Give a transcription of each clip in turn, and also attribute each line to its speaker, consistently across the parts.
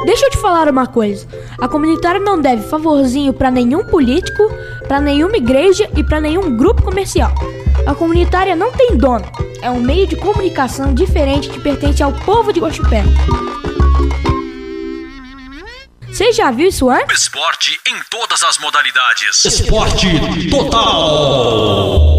Speaker 1: Deixa eu te falar uma coisa. A comunitária não deve favorzinho pra nenhum político, pra nenhuma igreja e pra nenhum grupo comercial. A comunitária não tem dono. É um meio de comunicação diferente que pertence ao povo de Guaxupé. Você já viu isso antes?
Speaker 2: Esporte em todas as modalidades. Esporte total.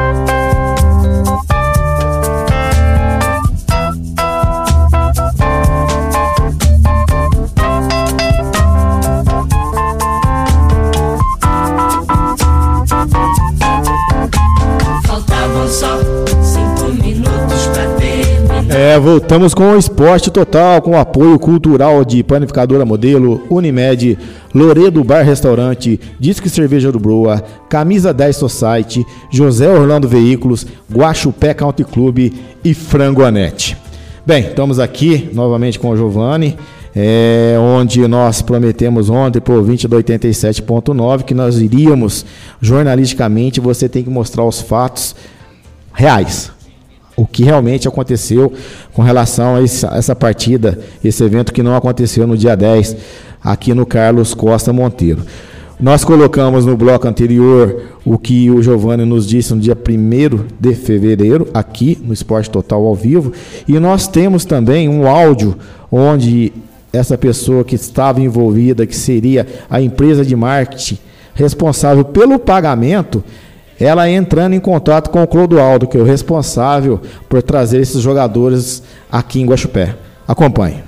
Speaker 3: Faltavam só 5 minutos pra terminar.
Speaker 4: Voltamos com o Esporte Total, com o apoio cultural de Panificadora Modelo, Unimed, Loredo Bar Restaurante, Disque Cerveja do Broa, Camisa 10 Society, José Orlando Veículos, Guaxupé Country Club e Frangoanete. Bem, estamos aqui novamente com o Giovanni, onde nós prometemos ontem para o ouvinte do 87.9 que nós iríamos, jornalisticamente, você tem que mostrar os fatos reais. O que realmente aconteceu com relação a essa partida, esse evento que não aconteceu no dia 10, aqui no Carlos Costa Monteiro. Nós colocamos no bloco anterior o que o Giovanni nos disse no dia 1º de fevereiro, aqui no Esporte Total ao vivo, e nós temos também um áudio onde essa pessoa que estava envolvida, que seria a empresa de marketing responsável pelo pagamento, ela entrando em contato com o Clodoaldo, que é o responsável por trazer esses jogadores aqui em Guaxupé. Acompanhe.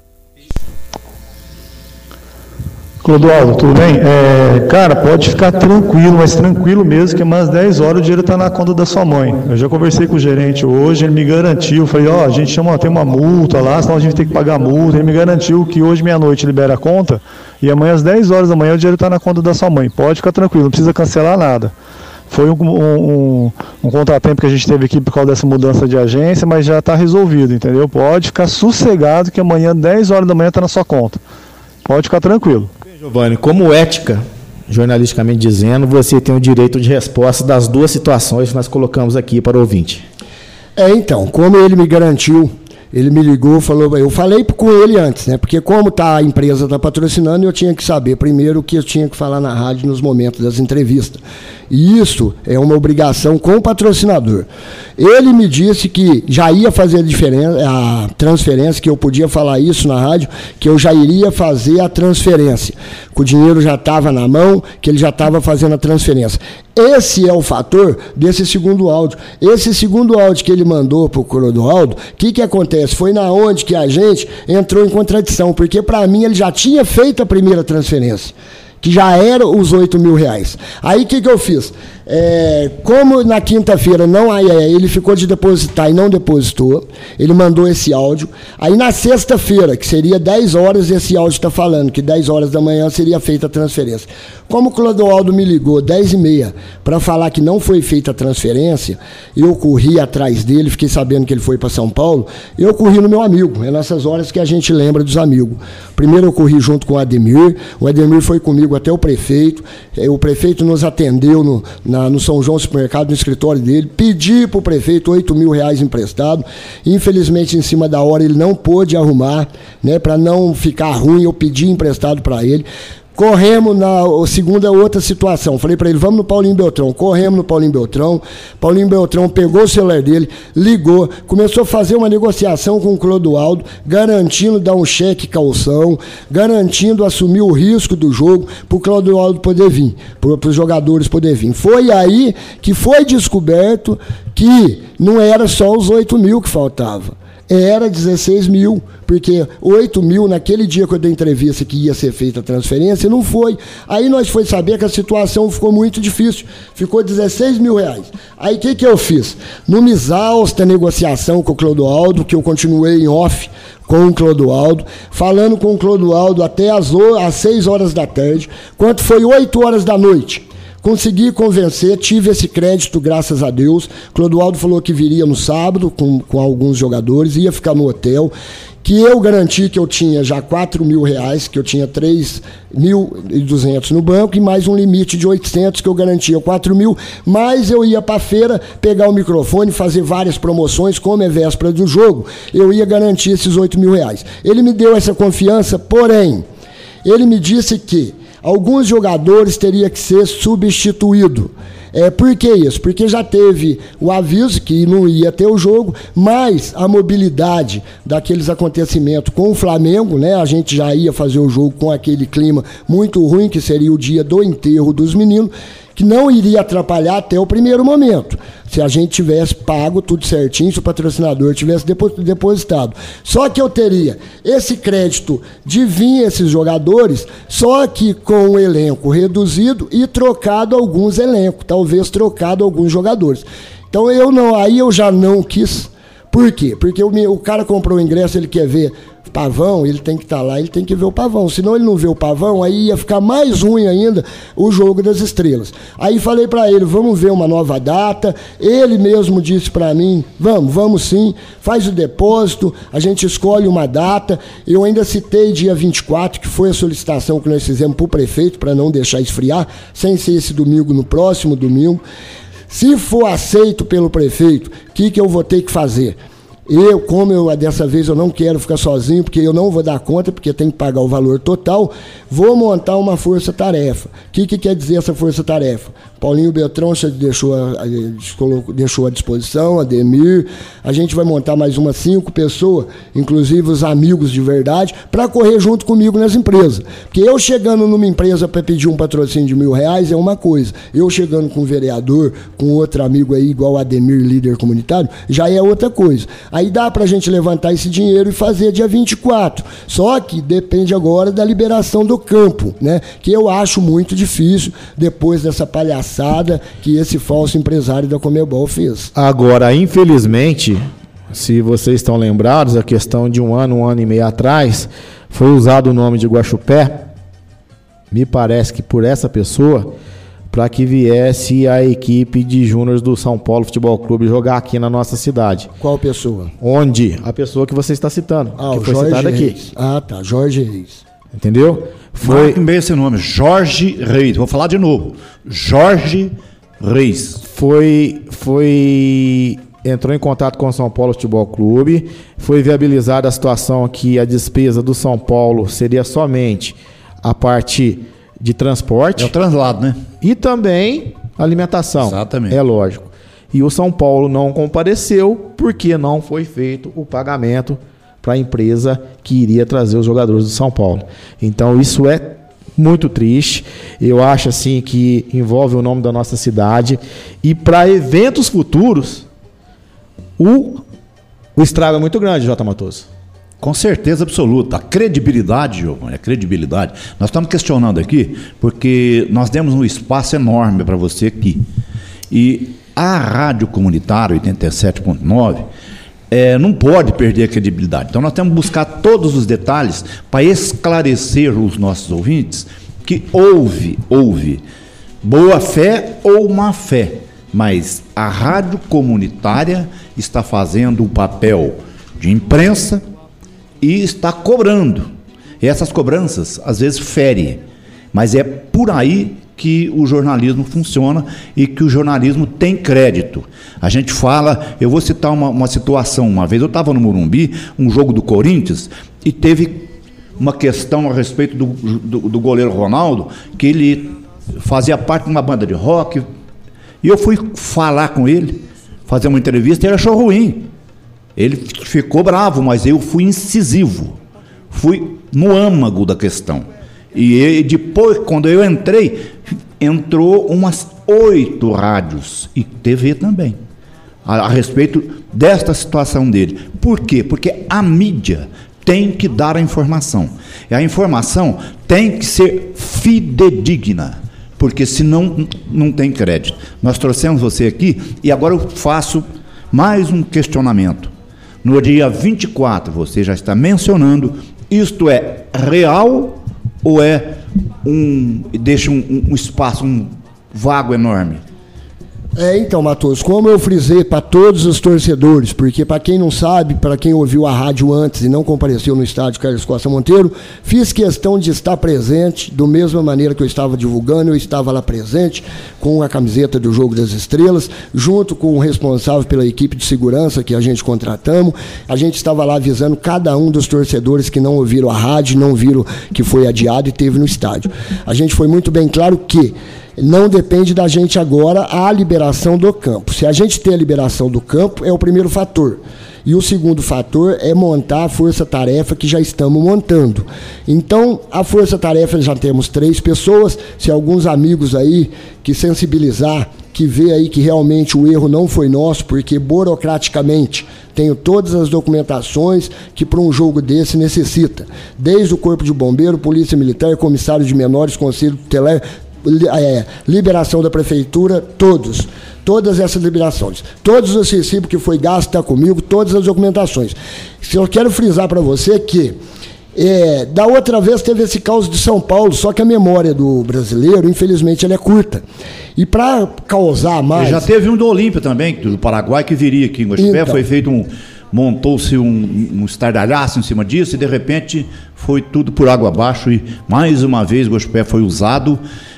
Speaker 5: Clodoaldo, tudo bem? Cara, pode ficar tranquilo, mas tranquilo mesmo, que umas 10 horas o dinheiro está na conta da sua mãe. Eu já conversei com o gerente hoje, ele me garantiu, falei, a gente tem uma multa lá, senão a gente tem que pagar a multa. Ele me garantiu que hoje, meia-noite, libera a conta, e amanhã às 10 horas da manhã o dinheiro está na conta da sua mãe. Pode ficar tranquilo, não precisa cancelar nada. Foi um contratempo que a gente teve aqui por causa dessa mudança de agência, mas já está resolvido, entendeu? Pode ficar sossegado que amanhã, 10 horas da manhã, está na sua conta. Pode ficar tranquilo.
Speaker 4: Giovanni, como ética, jornalisticamente dizendo, você tem o direito de resposta das duas situações que nós colocamos aqui para o ouvinte.
Speaker 6: Então, como ele me garantiu, ele me ligou, falou, eu falei com ele antes, né? Porque como a empresa está patrocinando, eu tinha que saber primeiro o que eu tinha que falar na rádio nos momentos das entrevistas. E isso é uma obrigação com o patrocinador. Ele me disse que já ia fazer a transferência, que eu podia falar isso na rádio, que eu já iria fazer a transferência, que o dinheiro já estava na mão, que ele já estava fazendo a transferência. Esse é o fator desse segundo áudio. Esse segundo áudio que ele mandou para o Clodoaldo, o que acontece? Foi na onde que a gente entrou em contradição, porque para mim ele já tinha feito a primeira transferência, que já era os R$8.000. Aí o que eu fiz? Como na quinta-feira ele ficou de depositar e não depositou, ele mandou esse áudio. Aí na sexta-feira, que seria 10 horas, esse áudio está falando que 10 horas da manhã seria feita a transferência. Como o Clodoaldo me ligou 10h30 para falar que não foi feita a transferência, eu corri atrás dele, fiquei sabendo que ele foi para São Paulo, eu corri no meu amigo. É nessas horas que a gente lembra dos amigos. Primeiro eu corri junto com o Ademir foi comigo até o prefeito nos atendeu no São João Supermercado, no escritório dele, pedi para o prefeito R$8.000 emprestado, infelizmente em cima da hora ele não pôde arrumar, né, para não ficar ruim, eu pedi emprestado para ele. Corremos na segunda outra situação. Falei para ele, vamos no Paulinho Beltrão. Corremos no Paulinho Beltrão. Paulinho Beltrão pegou o celular dele, ligou, começou a fazer uma negociação com o Clodoaldo, garantindo dar um cheque calção, garantindo assumir o risco do jogo para o Clodoaldo poder vir, para os jogadores poderem vir. Foi aí que foi descoberto que não era só os 8.000 que faltava. Era 16.000, porque 8.000 naquele dia que eu dei entrevista que ia ser feita a transferência, não foi. Aí nós foi saber que a situação ficou muito difícil, ficou R$16.000. Aí o que eu fiz? Numa exausta negociação com o Clodoaldo, que eu continuei em off com o Clodoaldo, falando com o Clodoaldo até às 6 horas da tarde, quando foi 8 horas da noite. Consegui convencer, tive esse crédito, graças a Deus. Clodoaldo falou que viria no sábado com alguns jogadores, ia ficar no hotel, que eu garanti que eu tinha já R$4.000, que eu tinha 3.200 no banco e mais um limite de 800 que eu garantia 4.000, mas eu ia para a feira pegar o microfone, fazer várias promoções, como é véspera do jogo, eu ia garantir esses R$8.000. Ele me deu essa confiança, porém, ele me disse que alguns jogadores teriam que ser substituídos. Por que isso? Porque já teve o aviso que não ia ter o jogo, mas a mobilidade daqueles acontecimentos com o Flamengo, né? A gente já ia fazer o jogo com aquele clima muito ruim, que seria o dia do enterro dos meninos, que não iria atrapalhar até o primeiro momento, se a gente tivesse pago tudo certinho, se o patrocinador tivesse depositado. Só que eu teria esse crédito de vir esses jogadores, só que com o elenco reduzido e trocado alguns elencos, talvez trocado alguns jogadores. Então aí eu já não quis. Por quê? Porque o cara comprou o ingresso, ele quer ver Pavão, ele tem que estar lá, ele tem que ver o Pavão. Senão ele não vê o Pavão, aí ia ficar mais ruim ainda o jogo das estrelas. Aí falei para ele, vamos ver uma nova data. Ele mesmo disse para mim, vamos sim, faz o depósito, a gente escolhe uma data. Eu ainda citei dia 24, que foi a solicitação que nós fizemos para o prefeito, para não deixar esfriar, sem ser esse domingo, no próximo domingo. Se for aceito pelo prefeito, o que eu vou ter que fazer? Dessa vez eu não quero ficar sozinho, porque eu não vou dar conta, porque tem que pagar o valor total, vou montar uma força-tarefa. O que quer dizer essa força-tarefa? Paulinho Beltrão deixou à disposição, Ademir, a gente vai montar mais umas 5 pessoas, inclusive os amigos de verdade, para correr junto comigo nas empresas. Porque eu chegando numa empresa para pedir um patrocínio de R$1.000 é uma coisa, eu chegando com um vereador, com outro amigo aí, igual o Ademir, líder comunitário, já é outra coisa. Aí dá para a gente levantar esse dinheiro e fazer dia 24. Só que depende agora da liberação do campo, né? Que eu acho muito difícil depois dessa palhaçada que esse falso empresário da Conmebol fez.
Speaker 4: Agora, infelizmente, se vocês estão lembrados, a questão de um ano e meio atrás, foi usado o nome de Guaxupé, me parece que por essa pessoa, para que viesse a equipe de júniores do São Paulo Futebol Clube jogar aqui na nossa cidade.
Speaker 6: Qual pessoa?
Speaker 4: Onde? A pessoa que você está citando, que foi citada aqui.
Speaker 6: Tá, Jorge Reis.
Speaker 4: Entendeu?
Speaker 7: Marque bem esse nome, Jorge Reis. Vou falar de novo. Jorge Reis.
Speaker 4: Entrou em contato com o São Paulo Futebol Clube, foi viabilizada a situação que a despesa do São Paulo seria somente a parte de transporte.
Speaker 7: É o translado, né?
Speaker 4: E também alimentação.
Speaker 7: Exatamente.
Speaker 4: É lógico. E o São Paulo não compareceu porque não foi feito o pagamento para a empresa que iria trazer os jogadores do São Paulo. Então isso é muito triste. Eu acho assim que envolve o nome da nossa cidade. E para eventos futuros, o estrago é muito grande, J. Matoso.
Speaker 7: Com certeza absoluta. A credibilidade, Giovanni, a credibilidade. Nós estamos questionando aqui porque nós demos um espaço enorme para você aqui. E a Rádio Comunitária 87.9 não pode perder a credibilidade. Então nós temos que buscar todos os detalhes para esclarecer os nossos ouvintes que houve boa fé ou má fé, mas a Rádio Comunitária está fazendo o papel de imprensa e está cobrando. E essas cobranças, às vezes, ferem. Mas é por aí que o jornalismo funciona e que o jornalismo tem crédito. A gente fala, eu vou citar uma situação. Uma vez eu estava no Morumbi, um jogo do Corinthians, e teve uma questão a respeito do goleiro Ronaldo, que ele fazia parte de uma banda de rock, e eu fui falar com ele, fazer uma entrevista, e ele achou ruim. Ele ficou bravo, mas eu fui incisivo, fui no âmago da questão. E depois, quando eu entrei, entrou umas 8 rádios e TV também, a respeito desta situação dele. Por quê? Porque a mídia tem que dar a informação. E a informação tem que ser fidedigna, porque senão não tem crédito. Nós trouxemos você aqui e agora eu faço mais um questionamento. No dia 24, você já está mencionando, isto é real ou é deixa um espaço, vago enorme.
Speaker 6: Então, Matheus, como eu frisei para todos os torcedores, porque para quem não sabe, para quem ouviu a rádio antes e não compareceu no estádio Carlos Costa Monteiro, fiz questão de estar presente, da mesma maneira que eu estava divulgando, eu estava lá presente com a camiseta do Jogo das Estrelas, junto com o responsável pela equipe de segurança que a gente contratamos. A gente estava lá avisando cada um dos torcedores que não ouviram a rádio, não viram que foi adiado e teve no estádio. A gente foi muito bem claro que não depende da gente agora a liberação do campo. Se a gente tem a liberação do campo, é o primeiro fator. E o segundo fator é montar a força-tarefa que já estamos montando. Então, a força-tarefa já temos 3 pessoas. Se alguns amigos aí que sensibilizar, que vê aí que realmente o erro não foi nosso, porque burocraticamente tenho todas as documentações que para um jogo desse necessita. Desde o Corpo de Bombeiro, Polícia Militar, Comissário de Menores, Conselho Tutelar, liberação da prefeitura, todas essas liberações, todos os recibos que foi gasto está comigo, todas as documentações. Eu quero frisar para você que da outra vez teve esse caos de São Paulo, só que a memória do brasileiro, infelizmente, ela é curta. E para causar mais...
Speaker 7: Já teve um do Olímpia também, do Paraguai, que viria aqui em Guaxupé, então, foi feito montou-se um estardalhaço em cima disso e de repente foi tudo por água abaixo e mais uma vez o Guaxupé foi usado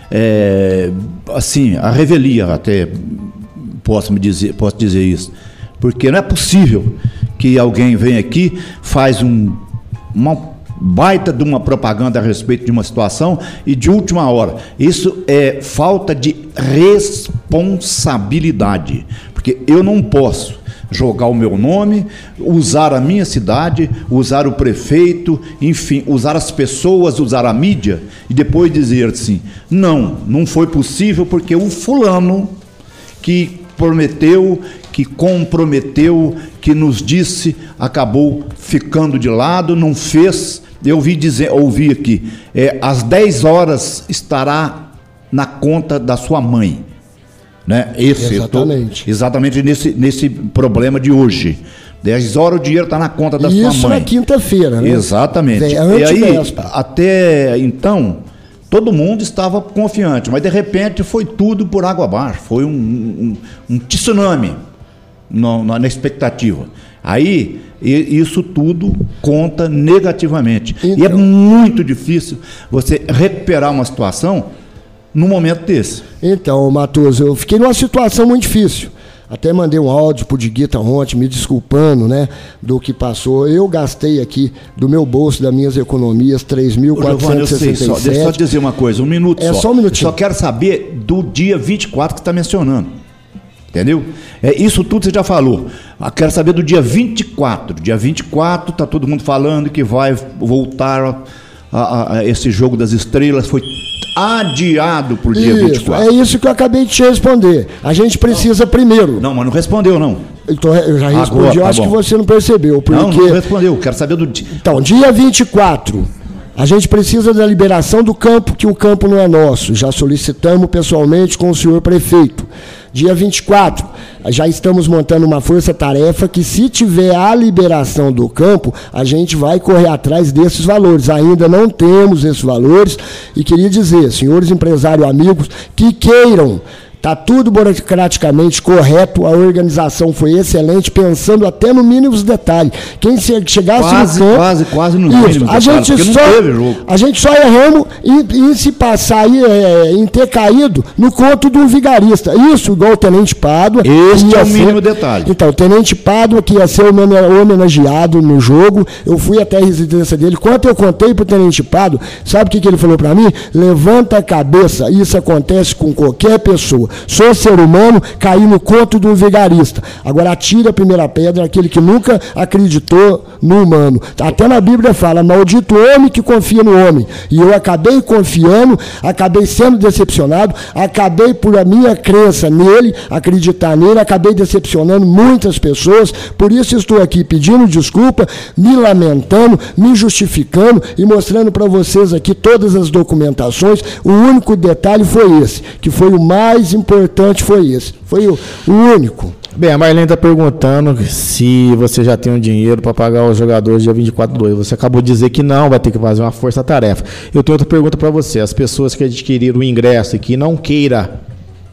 Speaker 7: assim, a revelia até, posso dizer isso, porque não é possível que alguém venha aqui, faz uma baita de uma propaganda a respeito de uma situação e de última hora. Isso é falta de responsabilidade, porque eu não posso jogar o meu nome, usar a minha cidade, usar o prefeito, enfim, usar as pessoas, usar a mídia e depois dizer assim, não foi possível porque o fulano que prometeu, que comprometeu, que nos disse, acabou ficando de lado, não fez. Eu ouvi aqui, às 10 horas estará na conta da sua mãe. Né? Exatamente nesse problema de hoje. 10 horas o dinheiro está na conta da sua mãe.
Speaker 6: Isso na quinta-feira, né?
Speaker 7: Exatamente. E aí, até então, todo mundo estava confiante, mas de repente foi tudo por água abaixo. Foi um tsunami na expectativa. Aí, isso tudo conta negativamente. Então, e é muito difícil você recuperar uma situação num momento desse.
Speaker 6: Então, Matheus, eu fiquei numa situação muito difícil. Até mandei um áudio pro Diguita ontem, me desculpando, né, do que passou. Eu gastei aqui do meu bolso, das minhas economias, 3.467.
Speaker 7: Deixa eu só dizer uma coisa, um minuto só.
Speaker 6: Só um minutinho.
Speaker 7: Eu só quero saber do dia 24 que você está mencionando. Entendeu? Isso tudo você já falou. Eu quero saber do dia 24. Dia 24, está todo mundo falando que vai voltar a esse Jogo das Estrelas. Foi adiado para o dia 24.
Speaker 6: É isso que eu acabei de te responder. A gente precisa primeiro.
Speaker 7: Não, mas não respondeu, não.
Speaker 6: Então, eu já respondi, agora, eu acho que você não percebeu. Porque...
Speaker 7: Não respondeu, quero saber do dia.
Speaker 6: Então, dia 24, a gente precisa da liberação do campo, que o campo não é nosso. Já solicitamos pessoalmente com o senhor prefeito. Dia 24, já estamos montando uma força-tarefa que, se tiver a liberação do campo, a gente vai correr atrás desses valores. Ainda não temos esses valores e queria dizer, senhores empresários amigos, que queiram. Está tudo burocraticamente correto, a organização foi excelente, pensando até no mínimo detalhe. Quem chegasse no campo...
Speaker 7: Quase no mínimo detalhe,
Speaker 6: a gente só erramos em se passar aí, em ter caído no conto do vigarista. Isso, igual o Tenente Pádua.
Speaker 7: Este é o mínimo detalhe.
Speaker 6: Então, o Tenente Pádua, que ia ser homenageado no jogo, eu fui até a residência dele. Quando eu contei para o Tenente Pádua, sabe o que ele falou para mim? Levanta a cabeça, isso acontece com qualquer pessoa. Sou ser humano, caí no conto do vigarista. Agora atira a primeira pedra aquele que nunca acreditou no humano. Até na Bíblia fala, maldito homem que confia no homem. E eu acabei confiando, acabei sendo decepcionado, acabei por a minha crença nele, acreditar nele, acabei decepcionando muitas pessoas. Por isso estou aqui pedindo desculpa, me lamentando, me justificando e mostrando para vocês aqui todas as documentações. O único detalhe foi esse, que foi o mais importante, foi esse. Foi o único.
Speaker 4: Bem, a Marlene está perguntando se você já tem um dinheiro para pagar os jogadores dia 24/2. Você acabou de dizer que não, vai ter que fazer uma força-tarefa. Eu tenho outra pergunta para você. As pessoas que adquiriram o ingresso e que não queira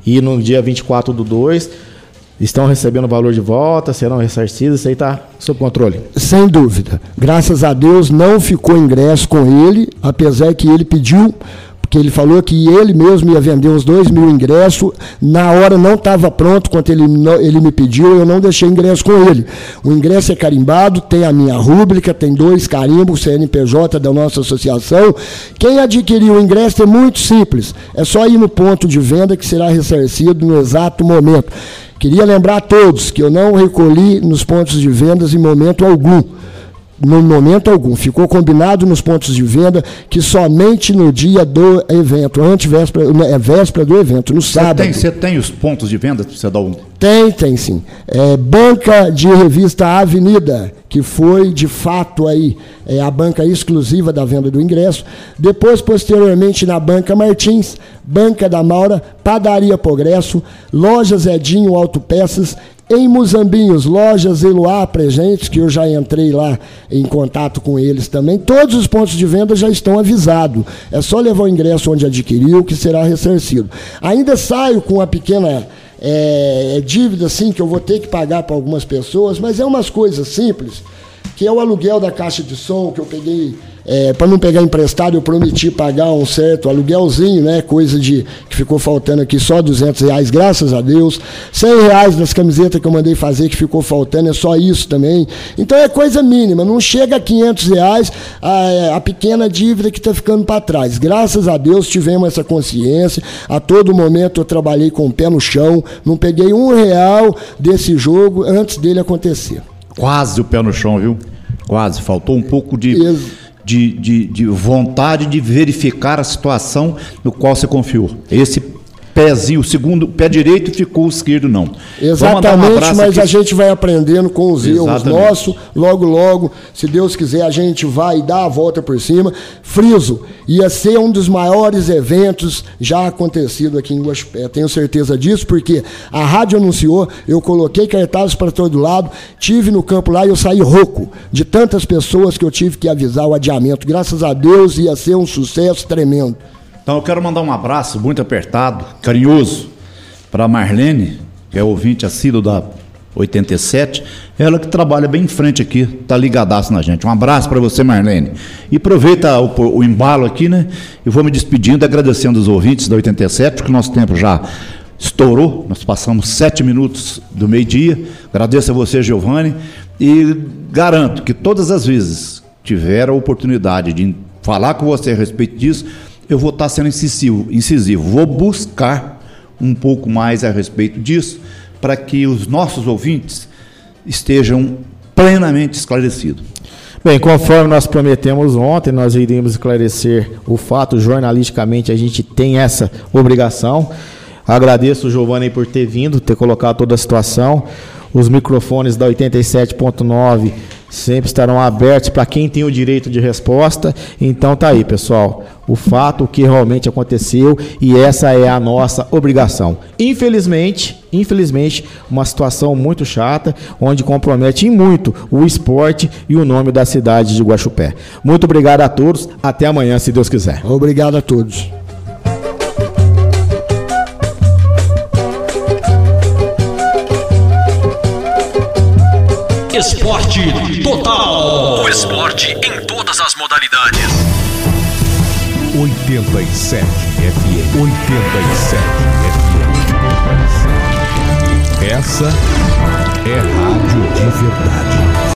Speaker 4: e no dia 24/2 estão recebendo o valor de volta, serão ressarcidos, isso aí está sob controle?
Speaker 6: Sem dúvida. Graças a Deus não ficou ingresso com ele, apesar que ele pediu, porque ele falou que ele mesmo ia vender uns 2.000 ingressos, na hora não estava pronto, quando ele me pediu, eu não deixei ingresso com ele. O ingresso é carimbado, tem a minha rúbrica, tem 2 carimbos, CNPJ da nossa associação. Quem adquiriu o ingresso é muito simples, é só ir no ponto de venda que será ressarcido no exato momento. Queria lembrar a todos que eu não recolhi nos pontos de vendas em momento algum. No momento algum. Ficou combinado nos pontos de venda que somente no dia do evento, véspera do evento, no sábado.
Speaker 7: Você tem os pontos de venda para você dar um?
Speaker 6: Tem sim. Banca de revista Avenida, que foi de fato aí a banca exclusiva da venda do ingresso. Depois, posteriormente, na Banca Martins, Banca da Maura, Padaria Progresso, Lojas Edinho Autopeças. Em Muzambinhos, Lojas Eloá Presentes, que eu já entrei lá em contato com eles também. Todos os pontos de venda já estão avisados. É só levar o ingresso onde adquiriu, que será ressarcido. Ainda saio com uma pequena dívida, assim, que eu vou ter que pagar para algumas pessoas, mas é umas coisas simples, que é o aluguel da caixa de som, que eu peguei... para não pegar emprestado, eu prometi pagar um certo aluguelzinho, né? Coisa de que ficou faltando aqui só R$200, graças a Deus. R$100 das camisetas que eu mandei fazer que ficou faltando, é só isso também. Então é coisa mínima, não chega a R$500 a pequena dívida que está ficando para trás. Graças a Deus tivemos essa consciência. A todo momento eu trabalhei com o pé no chão, não peguei R$1 desse jogo antes dele acontecer.
Speaker 7: Quase o pé no chão, viu? Quase, faltou um pouco de vontade de verificar a situação no qual você confiou. Esse pezinho, o segundo pé direito ficou o esquerdo não.
Speaker 6: Exatamente, mas aqui. A gente vai aprendendo com os erros nossos, logo, se Deus quiser, a gente vai dar a volta por cima. Friso, ia ser um dos maiores eventos já acontecido aqui em Guaxupé, tenho certeza disso, porque a rádio anunciou, eu coloquei cartazes para todo lado, tive no campo lá e eu saí rouco de tantas pessoas que eu tive que avisar o adiamento. Graças a Deus ia ser um sucesso tremendo.
Speaker 7: Então eu quero mandar um abraço muito apertado, carinhoso, para a Marlene, que é ouvinte assíduo da 87, ela que trabalha bem em frente aqui, tá ligadaço na gente. Um abraço para você, Marlene. E aproveita o embalo aqui, né? E vou me despedindo, agradecendo os ouvintes da 87, porque o nosso tempo já estourou, nós passamos 7 minutos do meio-dia. Agradeço a você, Giovanni, e garanto que todas as vezes que tiver a oportunidade de falar com você a respeito disso, eu vou estar sendo incisivo. Vou buscar um pouco mais a respeito disso para que os nossos ouvintes estejam plenamente esclarecidos.
Speaker 4: Bem, conforme nós prometemos ontem, nós iríamos esclarecer o fato, jornalisticamente a gente tem essa obrigação. Agradeço o Giovanni por ter vindo, ter colocado toda a situação. Os microfones da 87.9 sempre estarão abertos para quem tem o direito de resposta. Então tá aí, pessoal, o fato, o que realmente aconteceu, e essa é a nossa obrigação. Infelizmente, uma situação muito chata, onde compromete muito o esporte e o nome da cidade de Guaxupé. Muito obrigado a todos, até amanhã, se Deus quiser.
Speaker 6: Obrigado a todos.
Speaker 2: Esporte Total. O esporte em todas as modalidades.
Speaker 8: 87 FM. 87 FM. Essa é rádio de verdade.